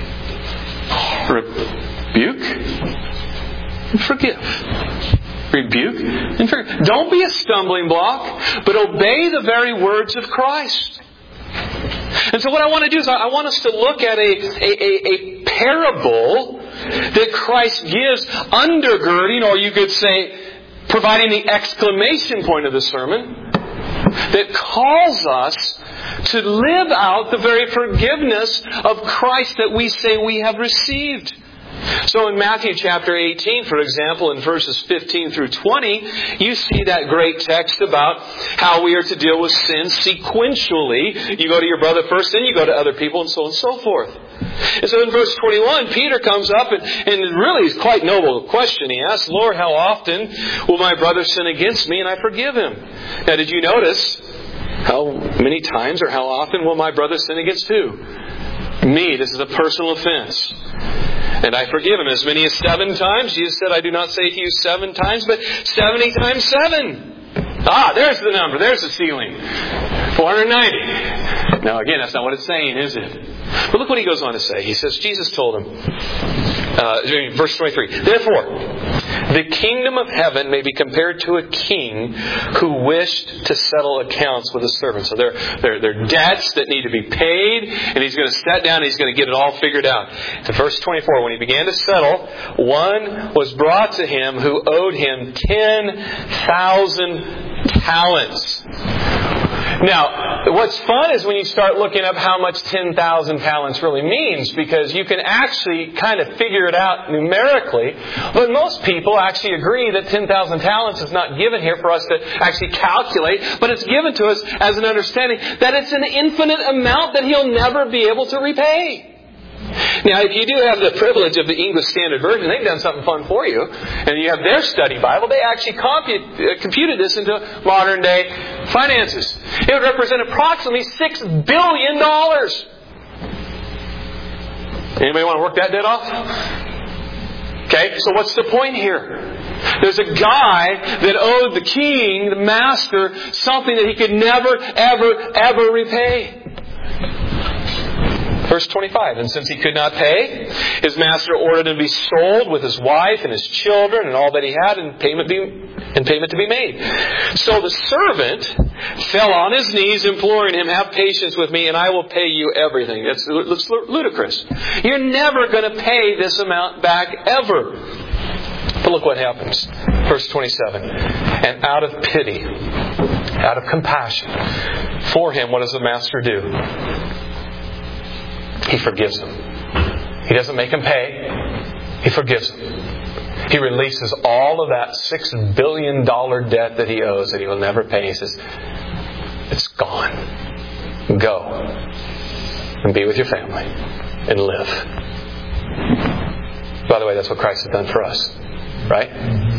Rebuke and forgive. Rebuke and forgive. Don't be a stumbling block, but obey the very words of Christ. And so what I want to do is I want us to look at a parable that Christ gives undergirding, or you could say providing the exclamation point of the sermon, that calls us to live out the very forgiveness of Christ that we say we have received. So in Matthew chapter 18, for example, in verses 15 through 20, you see that great text about how we are to deal with sin sequentially. You go to your brother first, then you go to other people, and so on and so forth. And so in verse 21, Peter comes up and really is quite noble question. He asks, Lord, how often will my brother sin against me and I forgive him? Now, did you notice how many times or how often will my brother sin against who? Me. This is a personal offense. And I forgive him as many as 7 times. Jesus said, I do not say to you 7 times, but 70 times 7. There's the number. There's the ceiling. 490. Now, again, that's not what it's saying, is it? But look what he goes on to say. He says, Jesus told him, verse 23, therefore, the kingdom of heaven may be compared to a king who wished to settle accounts with his servants. So there are debts that need to be paid, and he's going to sit down and he's going to get it all figured out. In verse 24, when he began to settle, one was brought to him who owed him 10,000 talents. Now, what's fun is when you start looking up how much 10,000 talents really means, because you can actually kind of figure it out numerically. But most people actually agree that 10,000 talents is not given here for us to actually calculate, but it's given to us as an understanding that it's an infinite amount that he'll never be able to repay. Now, if you do have the privilege of the English Standard Version, they've done something fun for you, and you have their study Bible, they actually computed this into modern day finances. It would represent approximately $6 billion. Anybody want to work that debt off? Okay, so what's the point here? There's a guy that owed the king, the master, something that he could never, ever, ever repay. Verse 25, and since he could not pay, his master ordered him to be sold with his wife and his children and all that he had, and payment to be made. So the servant fell on his knees, imploring him, have patience with me, and I will pay you everything. It looks ludicrous. You're never going to pay this amount back ever. But look what happens. Verse 27, and out of pity, out of compassion for him, what does the master do? He forgives him. He doesn't make him pay. He forgives him. He releases all of that $6 billion debt that he owes that he will never pay. He says, it's gone. Go and be with your family and live. By the way, that's what Christ has done for us. Right?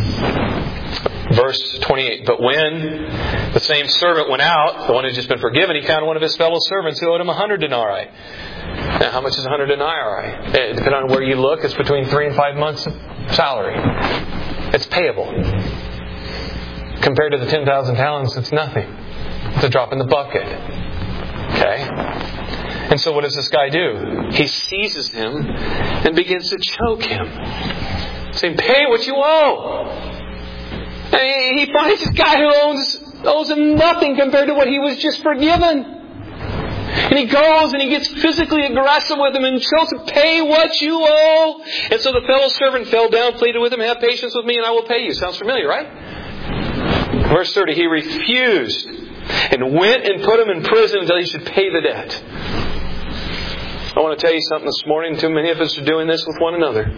Verse 28, but when the same servant went out, the one who had just been forgiven, he found one of his fellow servants who owed him 100 denarii. Now, how much is 100 denarii? Depending on where you look, it's between 3 and 5 months' salary. It's payable. Compared to the 10,000 talents, it's nothing. It's a drop in the bucket. Okay? And so what does this guy do? He seizes him and begins to choke him, saying, pay what you owe. And he finds this guy who owes him nothing compared to what he was just forgiven. And he goes and he gets physically aggressive with him and tells him, pay what you owe. And so the fellow servant fell down, pleaded with him, have patience with me and I will pay you. Sounds familiar, right? Verse 30, he refused and went and put him in prison until he should pay the debt. I want to tell you something this morning. Too many of us are doing this with one another.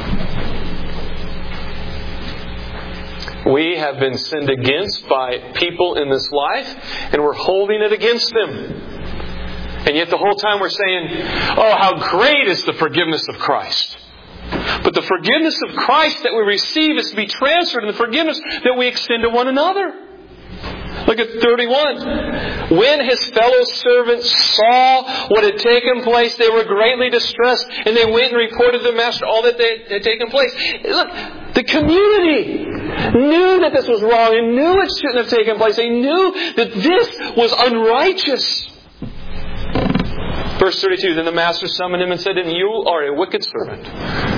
We have been sinned against by people in this life, and we're holding it against them. And yet the whole time we're saying, oh, how great is the forgiveness of Christ. But the forgiveness of Christ that we receive is to be transferred in the forgiveness that we extend to one another. Look at 31. When his fellow servants saw what had taken place, they were greatly distressed, and they went and reported to the master all that had taken place. Look, the community knew that this was wrong and knew it shouldn't have taken place. They knew that this was unrighteous. Verse 32, then the master summoned him and said to him, you are a wicked servant.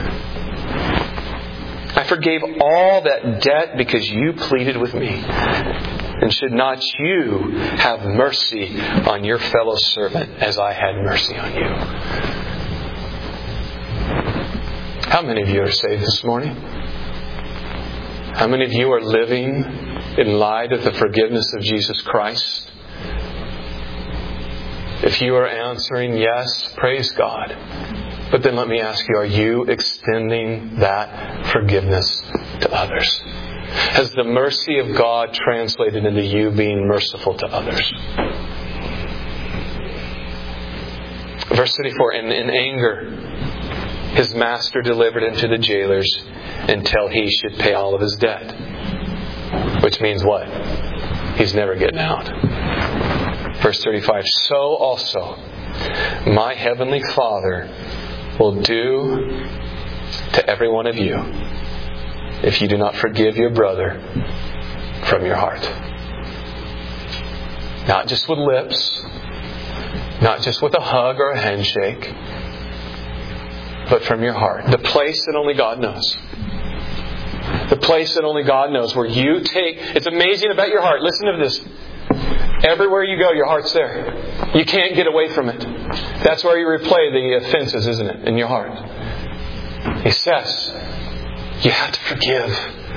I forgave all that debt because you pleaded with me. And should not you have mercy on your fellow servant as I had mercy on you? How many of you are saved this morning? How many of you are living in light of the forgiveness of Jesus Christ? If you are answering yes, praise God. But then let me ask you, are you extending that forgiveness to others? Has the mercy of God translated into you being merciful to others? Verse 34, and in anger, his master delivered him to the jailers until he should pay all of his debt. Which means what? He's never getting out. Verse 35, so also my heavenly Father will do to every one of you if you do not forgive your brother from your heart. Not just with lips, not just with a hug or a handshake, but from your heart. The place that only God knows. The place that only God knows, where you take... It's amazing about your heart. Listen to this. Everywhere you go, your heart's there. You can't get away from it. That's where you replay the offenses, isn't it? In your heart. He says, you have to forgive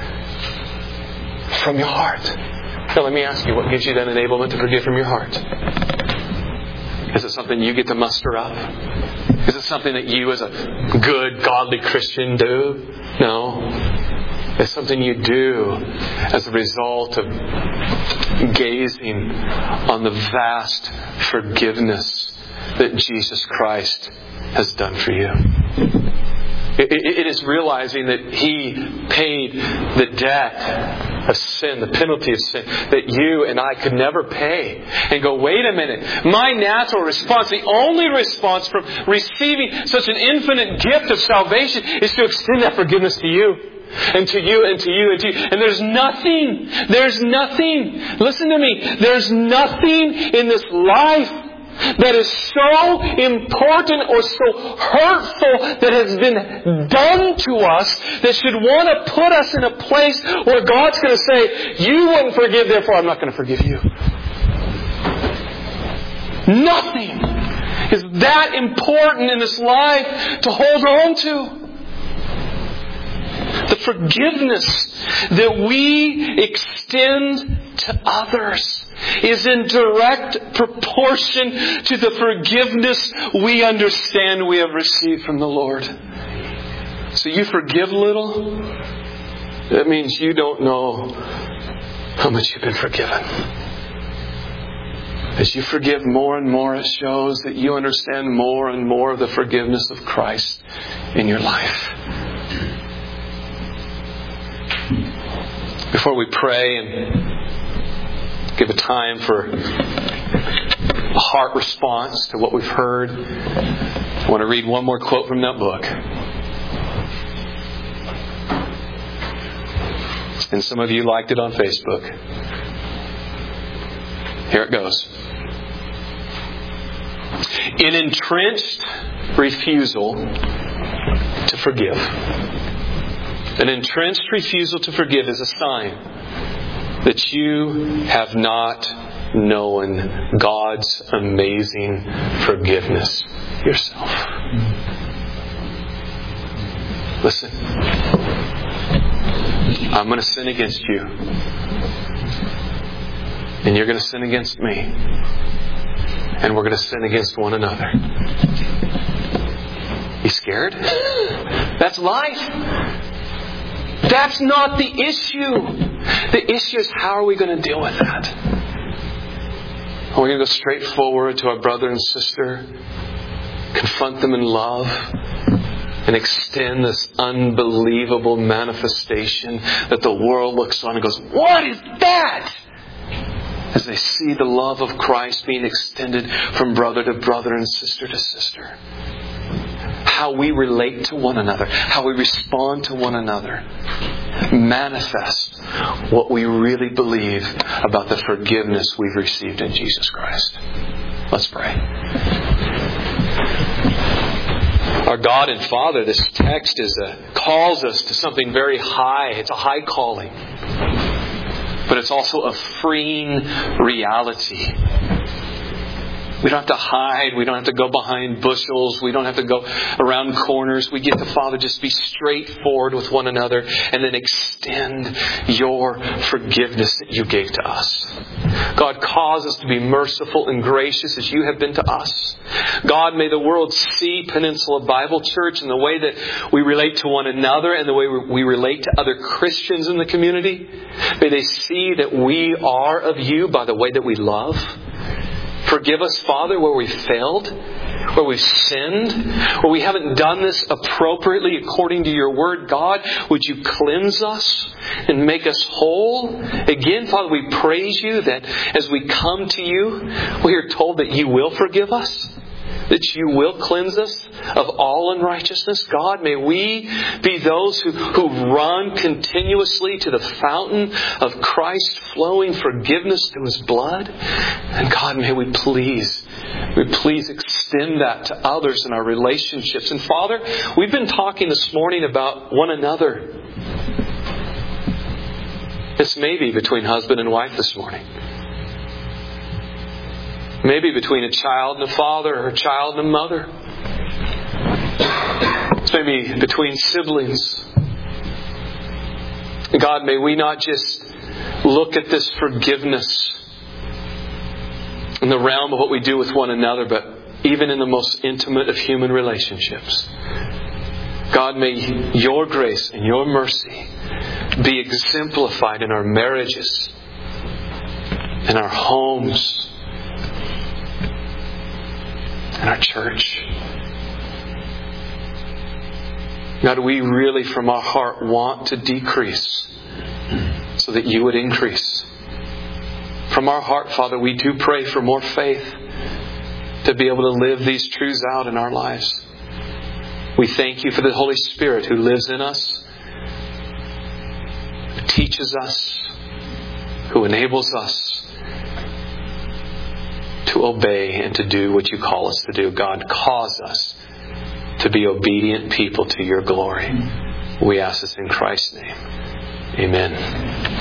from your heart. Now let me ask you, what gives you that enablement to forgive from your heart? Is it something you get to muster up? Is it something that you as a good, godly Christian do? No. It's something you do as a result of gazing on the vast forgiveness that Jesus Christ has done for you. It is realizing that He paid the debt of sin, the penalty of sin, that you and I could never pay. And go, wait a minute. My natural response, the only response from receiving such an infinite gift of salvation, is to extend that forgiveness to you. And to you, and to you, and to you. And there's nothing, listen to me, there's nothing in this life that is so important or so hurtful that has been done to us that should want to put us in a place where God's going to say, you wouldn't forgive, therefore I'm not going to forgive you. Nothing is that important in this life to hold on to. The forgiveness that we extend to others is in direct proportion to the forgiveness we understand we have received from the Lord. So you forgive little, that means you don't know how much you've been forgiven. As you forgive more and more, it shows that you understand more and more of the forgiveness of Christ in your life. Before we pray and give a time for a heart response to what we've heard, I want to read one more quote from that book. And some of you liked it on Facebook. Here it goes. An entrenched refusal to forgive. An entrenched refusal to forgive is a sign that you have not known God's amazing forgiveness yourself. Listen. I'm going to sin against you. And you're going to sin against me. And we're going to sin against one another. You scared? That's life. That's not the issue. The issue is, how are we going to deal with that? Are we going to go straight forward to our brother and sister, confront them in love, and extend this unbelievable manifestation that the world looks on and goes, what is that? As they see the love of Christ being extended from brother to brother and sister to sister. How we relate to one another, how we respond to one another, manifest what we really believe about the forgiveness we've received in Jesus Christ. Let's pray. Our God and Father, this text calls us to something very high. It's a high calling. But it's also a freeing reality. We don't have to hide. We don't have to go behind bushels. We don't have to go around corners. We get to, Father, just be straightforward with one another and then extend your forgiveness that you gave to us. God, cause us to be merciful and gracious as you have been to us. God, may the world see Peninsula Bible Church and the way that we relate to one another and the way we relate to other Christians in the community. May they see that we are of you by the way that we love. Forgive us, Father, where we've failed, where we've sinned, where we haven't done this appropriately according to your word. God, would you cleanse us and make us whole? Again, Father, we praise you that as we come to you, we are told that you will forgive us, that you will cleanse us of all unrighteousness. God, may we be those who run continuously to the fountain of Christ flowing forgiveness through His blood. And God, may we please extend that to others in our relationships. And Father, we've been talking this morning about one another. This may be between husband and wife this morning. Maybe between a child and a father, or a child and a mother. It's maybe between siblings. God, may we not just look at this forgiveness in the realm of what we do with one another, but even in the most intimate of human relationships. God, may your grace and your mercy be exemplified in our marriages, in our homes, in our church. God, we really from our heart want to decrease so that you would increase. From our heart, Father, we do pray for more faith to be able to live these truths out in our lives. We thank you for the Holy Spirit who lives in us, who teaches us, who enables us to obey and to do what you call us to do. God, cause us to be obedient people to your glory. We ask this in Christ's name. Amen.